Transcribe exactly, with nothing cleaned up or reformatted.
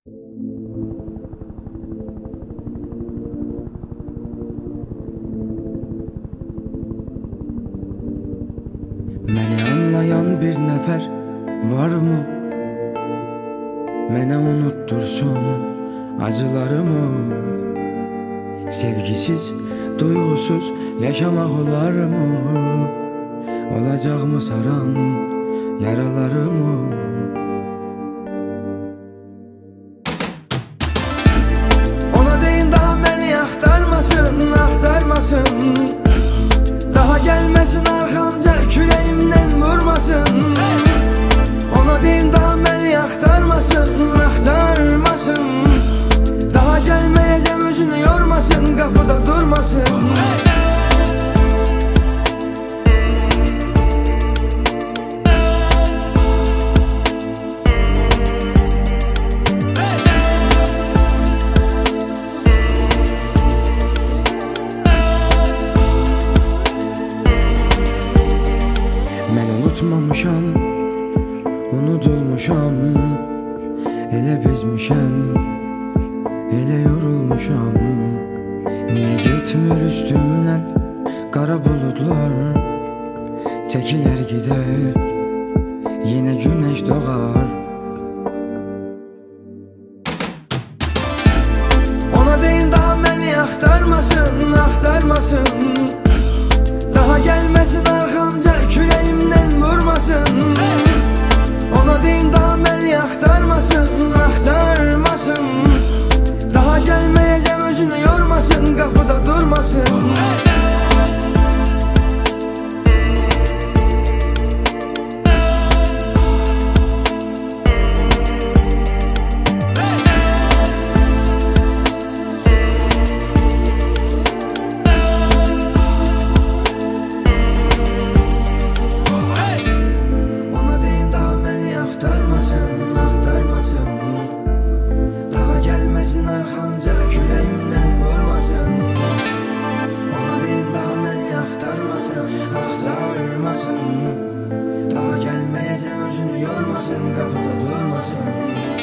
Məni anlayan bir nəfər varmı? Mənə unuttursun acılarımı? Sevgisiz, duygusuz yaşamaq olarmı? Olacaqmı saran yaralarımı? Ona deyin daha məni axtarmasın, axtarmasın. Daha gəlməsin arxamca, kürəyimdən vurmasın. Ona deyin daha məni axtarmasın, axtarmasın. Daha gəlməyəcəm, özünü yormasın, qapıda durmasın. Mən unutmamışam, unudulmuşam. Elə bezmişəm, elə yorulmuşam. Niyə getmir üstümdən qara buludlar? Çəkilər gider, yenə günəş doğar. Ona deyin daha məni axtarmasın, axtarmasın. Daha gəlməsin arxamca, kürəyimdən vurmasın. Ona deyin daha məni axtarmasın, axtarmasın. Daha gəlməyəcəm, özünü yormasın, qapıda durmasın. Arxamca kürəyimdən vurmasın. Ona deyin daha məni axtarmasın, axtarmasın. Daha gəlməyəcəm, özünü yormasın, qapıda durmasın.